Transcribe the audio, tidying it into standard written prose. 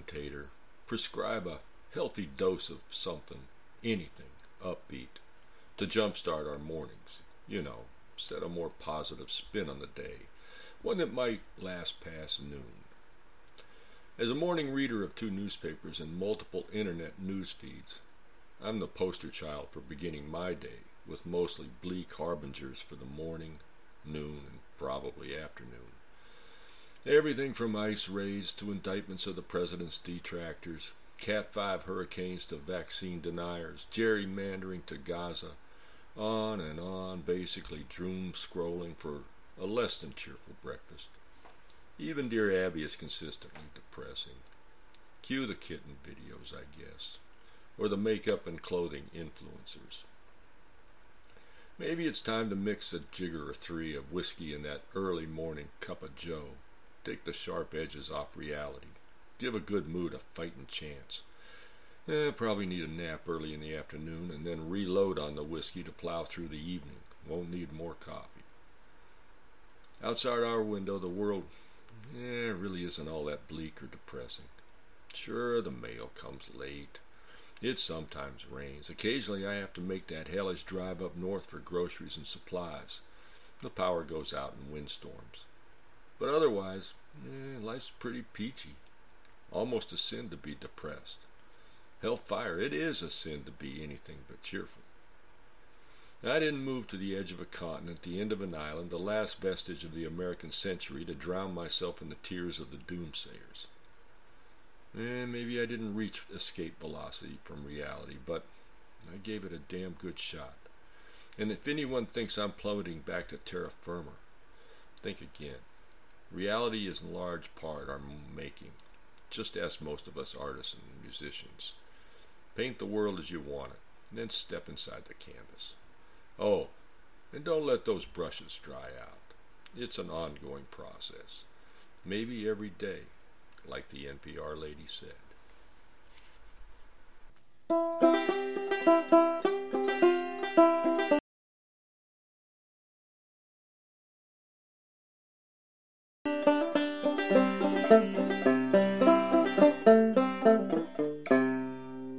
commentator, prescribe a healthy dose of something, anything, upbeat, to jumpstart our mornings. Set a more positive spin on the day, one that might last past noon. As a morning reader of 2 newspapers and multiple internet news feeds, I'm the poster child for beginning my day with mostly bleak harbingers for the morning, noon, and probably afternoon. Everything from ice raids to indictments of the president's detractors, Cat 5 hurricanes to vaccine deniers, gerrymandering to Gaza, on and on, basically doom scrolling for a less than cheerful breakfast. Even Dear Abby is consistently depressing. Cue the kitten videos, I guess, or the makeup and clothing influencers. Maybe it's time to mix a jigger or 3 of whiskey in that early morning cup of joe. Take the sharp edges off reality. Give a good mood a fighting chance. Probably need a nap early in the afternoon and then reload on the whiskey to plow through the evening. Won't need more coffee. Outside our window, the world really isn't all that bleak or depressing. Sure, the mail comes late. It sometimes rains. Occasionally I have to make that hellish drive up north for groceries and supplies. The power goes out in windstorms. But otherwise, life's pretty peachy. Almost a sin to be depressed. Hellfire, it is a sin to be anything but cheerful. I didn't move to the edge of a continent, the end of an island, the last vestige of the American century, to drown myself in the tears of the doomsayers. Maybe I didn't reach escape velocity from reality, but I gave it a damn good shot. And if anyone thinks I'm plummeting back to terra firma, think again. Reality is in large part our making. Just ask most of us artists and musicians. Paint the world as you want it, and then step inside the canvas. Oh, and don't let those brushes dry out. It's an ongoing process. Maybe every day, like the NPR lady said.